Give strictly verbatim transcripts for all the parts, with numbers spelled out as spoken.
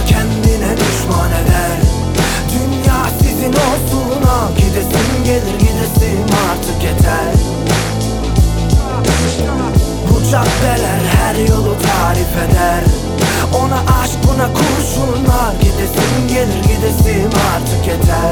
kendine düşman eder. Dünya sizin olsun ha, gidesin gelir gidesin artık yeter. Bu caddeler her yolu tarif eder. Ona aşk buna kurşunlar, gidesin gelir gidesin artık yeter.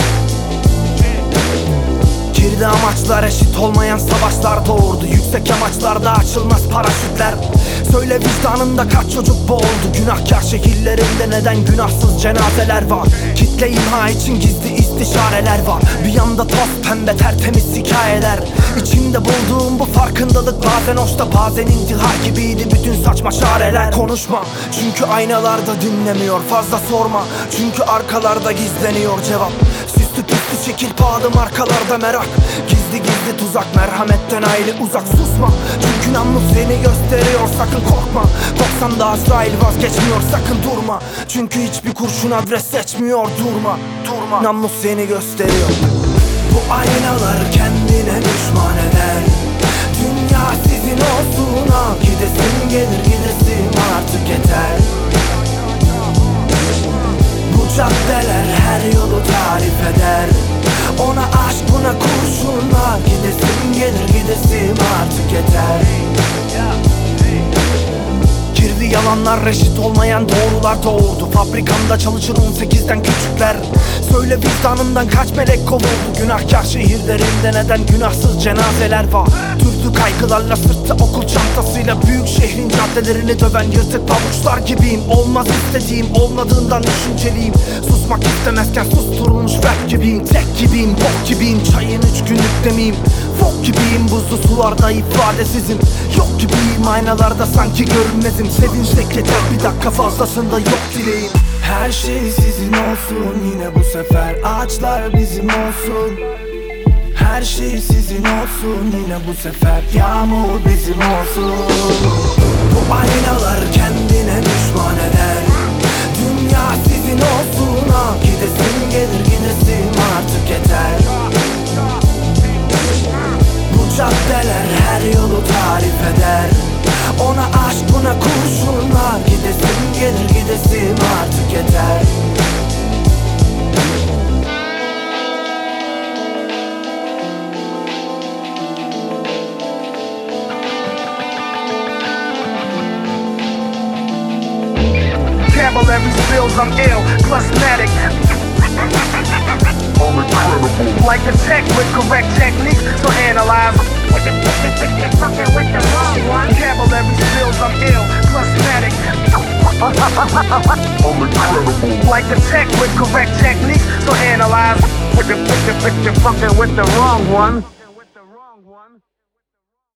Girdi amaçlar eşit olmayan savaşlar doğurdu. Yüksek amaçlarda açılmaz paraşütler. Söyle vicdanında kaç çocuk boğuldu. Günahkar şehirlerinde neden günahsız cenazeler var? Kitle imha için gizli istişareler var. Bir yanda toz pembe tertemiz hikayeler. İçimde bulduğum bu farkındalık bazen hoşta bazen intihar gibiydi bütün saçma şareler. Konuşma çünkü aynalarda dinlemiyor, fazla sorma çünkü arkalarda gizleniyor cevap. Süslü püslü şekil pahalı markalarda merak. Gizli gizli tuzak, merhametten ayrı uzak. Susma çünkü namus seni gösteriyor, sakın korkma. Korksan da Azrail vazgeçmiyor, sakın durma. Çünkü hiçbir kurşun adres seçmiyor, durma durma. Namus seni gösteriyor. Bu aynalar kendine düşman eder. Dünya sizin olsun ha, gidesin gelir gidesin artık yeter. Bu caddeler her yolu tarif eder. Ona aşk buna kurşunlar, gidesin gelir gidesin artık yeter. Girdi yalanlar reşit olmayan doğrular doğurdu. Fabrikamda çalışır on sekizden küçükler. Söyle vicdanından kaç melek kovuldu. Günahkar şehirlerinde neden günahsız cenazeler var? Türlü kaygılarla sırtta okul çantasıyla büyük şehrin caddelerini döven yırtık pabuçlar gibiyim. Olmaz istediğim olmadığından düşünceliyim. Susmak istemezken susturulmuş rap gibiyim. Tek gibiyim, bok gibiyim, çayın üç günlük demeyim. Fok gibiyim, buzlu sularda ifadesizim. Yok gibiyim, aynalarda sanki görünmezim. Sevinçle yeter bir dakika, fazlasında yok dileğim. Her şey sizin olsun yine bu sefer, ağaçlar bizim olsun. Her şey sizin olsun yine bu sefer, yağmur bizim olsun. Bu aynalar kendine düşman eder. Dünya sizin olsun ha, gidesin gelir gidesin artık yeter. Bu caddeler her yolu tarif eder. Ona aşk buna kurşunlar, gidesin gelir gidesin artık yeter. Vocabulary spills, I'm ill, plasmatic. I'm incredible. Like a tech with correct techniques, so analyze. Fucking with the wrong one. Vocabulary spills, I'm ill, plasmatic. I'm incredible. Like a tech with correct techniques, so analyze. Fucking with the wrong one.